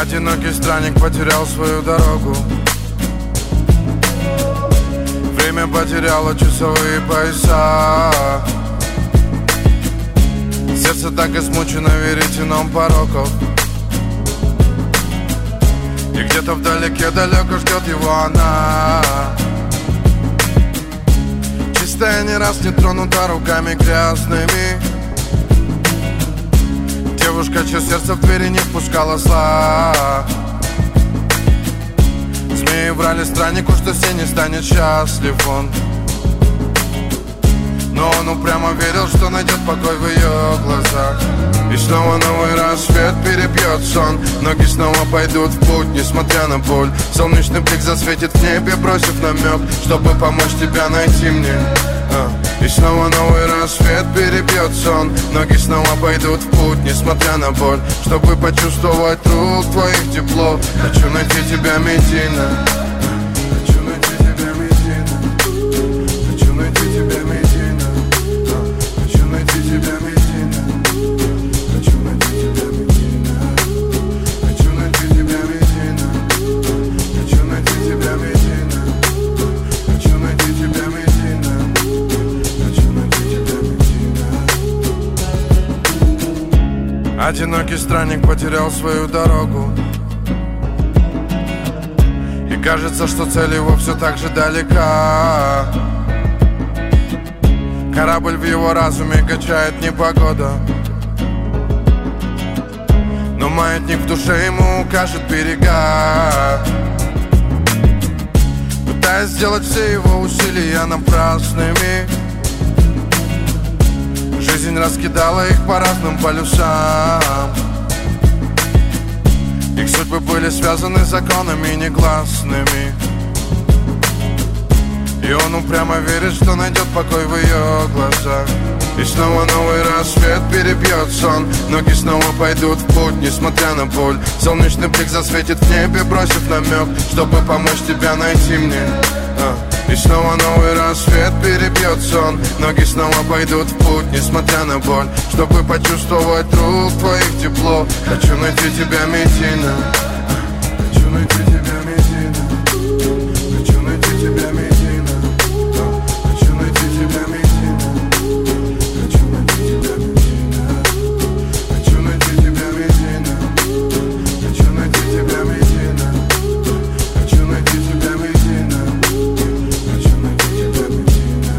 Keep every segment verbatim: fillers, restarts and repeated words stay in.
Одинокий странник потерял свою дорогу. Время потеряло часовые пояса. Сердце так измучено веретеном пороков. И где-то вдалеке далеко ждет его она, чистая, не раз не тронута руками грязными. Девушка, чье сердце в двери не впускала зла. Змеи врали страннику, что все не станет счастлив он. Но он упрямо верил, что найдет покой в ее глазах. И снова новый рассвет перебьет сон. Ноги снова пойдут в путь, несмотря на боль. Солнечный блик засветит в небе, бросив намек, чтобы помочь тебя найти мне. а. И снова новый рассвет перебьет сон. Ноги снова пойдут в путь, несмотря на боль, чтобы почувствовать рук твоих тепло. Хочу найти тебя, Медина. Хочу найти тебя, Медина. Хочу найти тебя, Медина. Хочу найти тебя, Медина. Хочу найти тебя, Медина. Хочу найти тебя, Медина. Хочу найти тебя, Медина. Хочу найти тебя, Медина. Хочу найти тебя, Медина. Одинокий странник потерял свою дорогу. И кажется, что цель его все так же далека. Корабль в его разуме качает непогода, но маятник в душе ему укажет берега. Пытаясь сделать все его усилия напрасными, жизнь раскидала их по разным полюсам. Их судьбы были связаны законами негласными. И он упрямо верит, что найдет покой в ее глазах. И снова новый рассвет перебьет сон. Ноги снова пойдут в путь, несмотря на боль. Солнечный блик засветит в небе, бросив намек, чтобы помочь тебя найти мне. а. И снова новый рассвет перебьет сон. Ноги снова пойдут в путь, несмотря на боль, чтобы почувствовать рук твоих тепло. Хочу найти тебя, Медина. Хочу найти тебя, Медина. Хочу найти тебя, Медина. Хочу найти тебя, Медина. Хочу найти тебя, Медина. Хочу найти тебя, Медина. Хочу найти тебя, Медина. Хочу найти тебя, Медина. Хочу найти тебя, Медина.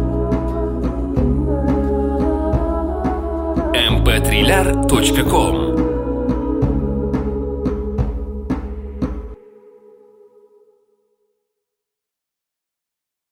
эм пэ триллер точка ком